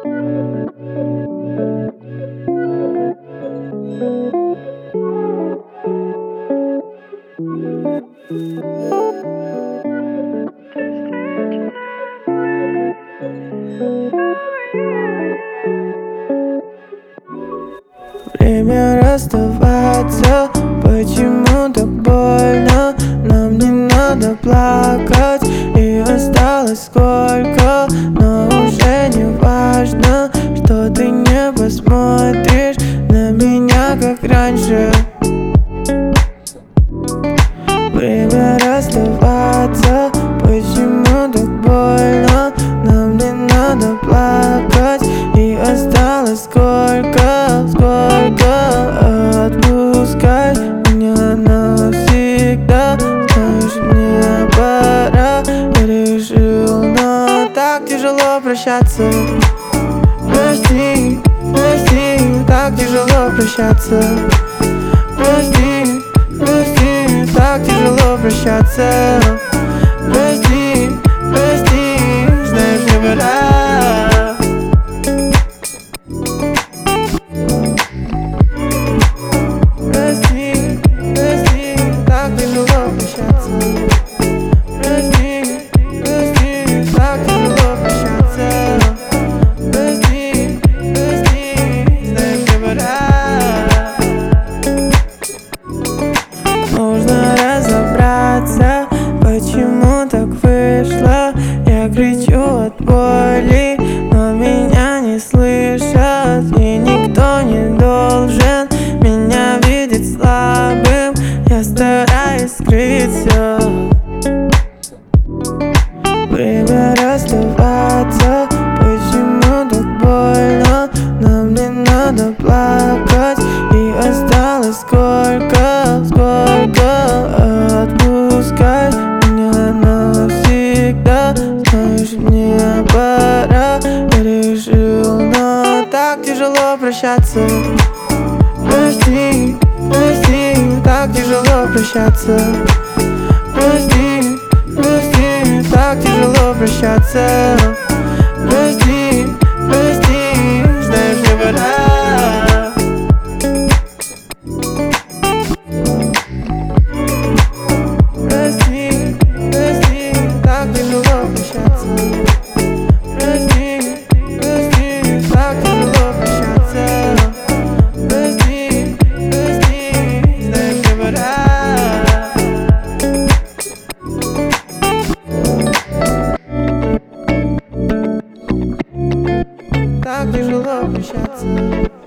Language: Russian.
Время расставаться, почему так больно? Нам не надо плакать, и осталось сколько. Но уже не важно, что ты не посмотришь на меня, как раньше. Время расставаться, почему так больно? Нам не надо плакать, и осталось сколько. Отпускай меня навсегда. Знаешь, мне пора, я решил, но так тяжело прощаться. Прости, прости, так тяжело прощаться. Прости, прости, так тяжело прощаться. Прости, прости, знаешь, мне пора. Прости, прости, так тяжело прощаться. Прости, прости, так тяжело прощаться. Прости, прости, знаешь, мне пора. Нужно разобраться, почему так вышло. Я кричу от боли, но меня не слышат. И никто не должен меня видеть слабым. Я стараюсь скрыть все. Время расставаться, почему так больно? Нам не надо плакать, и осталось сколько. Отпускай меня навсегда. Знаешь, мне пора, я решил, но так тяжело прощаться. Прости, прости, так тяжело прощаться. Прости, прости, так тяжело прощаться. Прости, прости, знаешь, мне пора. Прости, прости, так тяжело прощаться. Прости, прости, так тяжело прощаться. Прости, прости, знаешь, мне пора. Так тяжело прощаться.